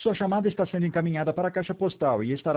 Sua chamada está sendo encaminhada para a caixa postal e estará